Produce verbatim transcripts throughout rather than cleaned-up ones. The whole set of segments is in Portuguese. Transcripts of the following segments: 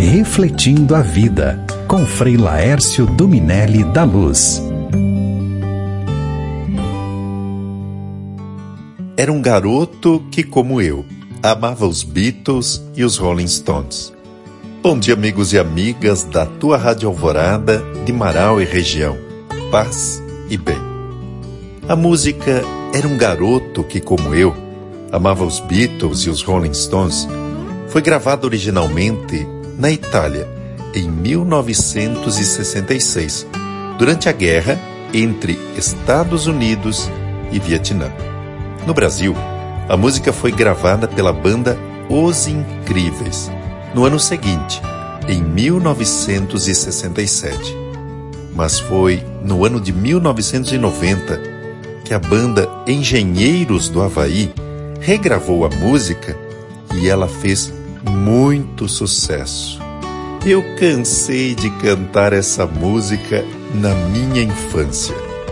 Refletindo a Vida, com Frei Laércio Dominelli da Luz. Era um garoto que, como eu, amava os Beatles e os Rolling Stones. Bom dia, amigos e amigas da tua Rádio Alvorada, de Marau e região. Paz e bem. A música Era um Garoto que, como eu, amava os Beatles e os Rolling Stones foi gravada originalmente na Itália, em mil novecentos e sessenta e seis, durante a guerra entre Estados Unidos e Vietnã. No Brasil, a música foi gravada pela banda Os Incríveis, no ano seguinte, em mil novecentos e sessenta e sete. Mas foi no ano de mil novecentos e noventa que a banda Engenheiros do Havaí regravou a música e ela fez muito sucesso. Eu cansei de cantar essa música na minha infância.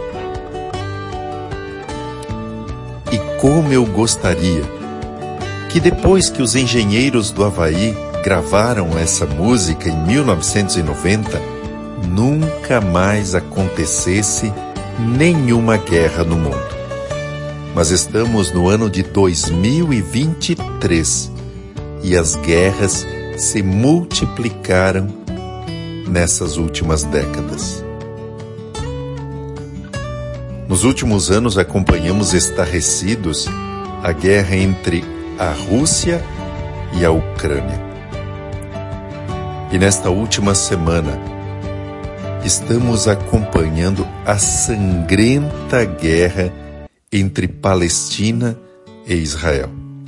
E como eu gostaria que depois que os Engenheiros do Havaí gravaram essa música em mil novecentos e noventa, nunca mais acontecesse nenhuma guerra no mundo. Mas estamos no ano de dois mil e vinte e três e as guerras se multiplicaram nessas últimas décadas. Nos últimos anos acompanhamos estarrecidos a guerra entre a Rússia e a Ucrânia. E nesta última semana estamos acompanhando a sangrenta guerra entre Palestina e Israel.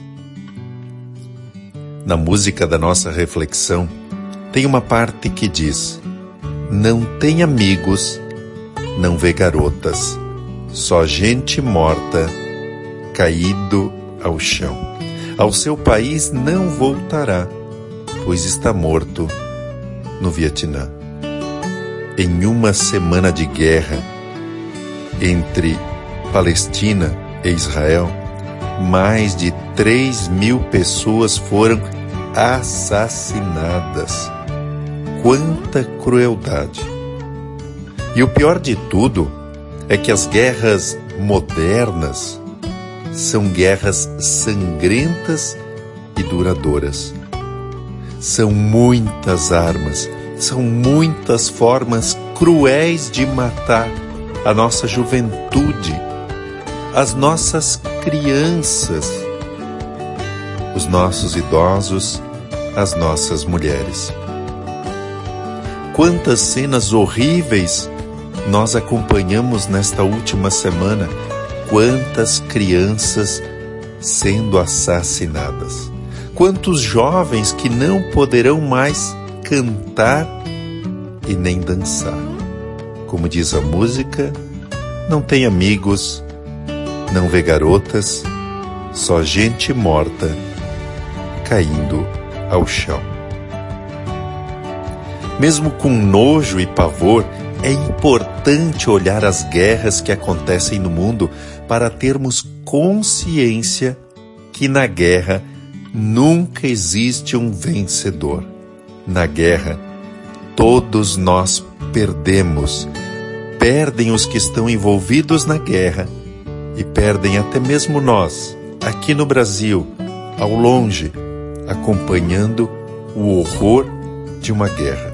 Na música da nossa reflexão, tem uma parte que diz: não tem amigos, não vê garotas, só gente morta, caído ao chão. Ao seu país não voltará, pois está morto no Vietnã. Em uma semana de guerra entre Palestina e Israel, mais de três mil pessoas foram assassinadas. Quanta crueldade! E o pior de tudo é que as guerras modernas são guerras sangrentas e duradouras. São muitas armas, são muitas formas cruéis de matar a nossa juventude, as nossas crianças, os nossos idosos, as nossas mulheres. Quantas cenas horríveis nós acompanhamos nesta última semana, quantas crianças sendo assassinadas, quantos jovens que não poderão mais cantar e nem dançar. Como diz a música, não tem amigos, não vê garotas, só gente morta caindo ao chão. Mesmo com nojo e pavor, é importante olhar as guerras que acontecem no mundo para termos consciência que na guerra nunca existe um vencedor. Na guerra, todos nós perdemos. Perdem os que estão envolvidos na guerra e perdem até mesmo nós, aqui no Brasil, ao longe, acompanhando o horror de uma guerra.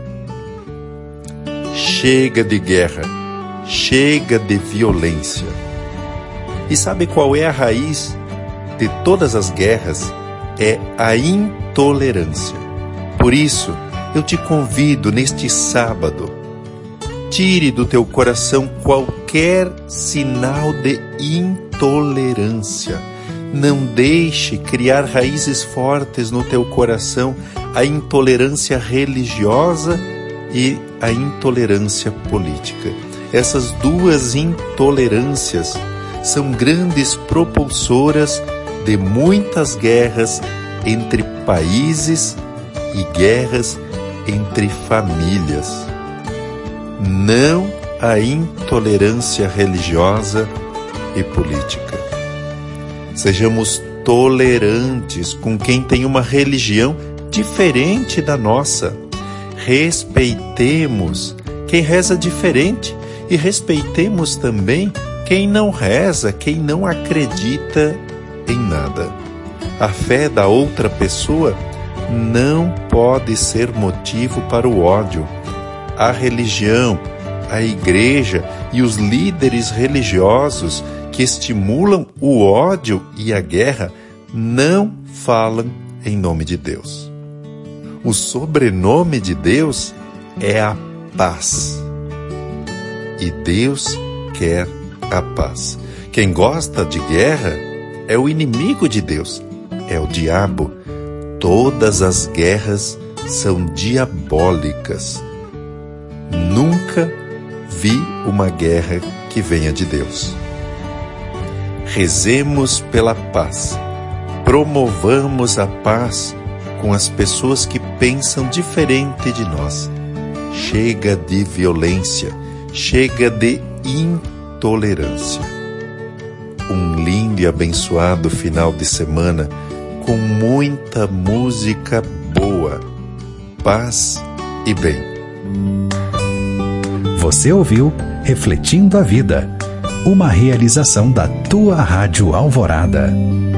Chega de guerra, chega de violência. E sabe qual é a raiz de todas as guerras? É a intolerância. Por isso, eu te convido neste sábado, tire do teu coração qualquer sinal de intolerância. Não deixe criar raízes fortes no teu coração a intolerância religiosa e a intolerância política. Essas duas intolerâncias são grandes propulsoras de muitas guerras entre países e guerras entre famílias. Não a intolerância religiosa e política. Sejamos tolerantes com quem tem uma religião diferente da nossa. Respeitemos quem reza diferente e respeitemos também quem não reza, quem não acredita em nada. A fé da outra pessoa não pode ser motivo para o ódio. A religião, a igreja e os líderes religiosos que estimulam o ódio e a guerra não falam em nome de Deus. O sobrenome de Deus é a paz. E Deus quer a paz. Quem gosta de guerra é o inimigo de Deus, é o diabo. Todas as guerras são diabólicas. Nunca vi uma guerra que venha de Deus. Rezemos pela paz. Promovamos a paz com as pessoas que pensam diferente de nós. Chega de violência, chega de intolerância. Um lindo e abençoado final de semana com muita música boa, paz e bem. Você ouviu Refletindo a Vida, uma realização da Tua Rádio Alvorada.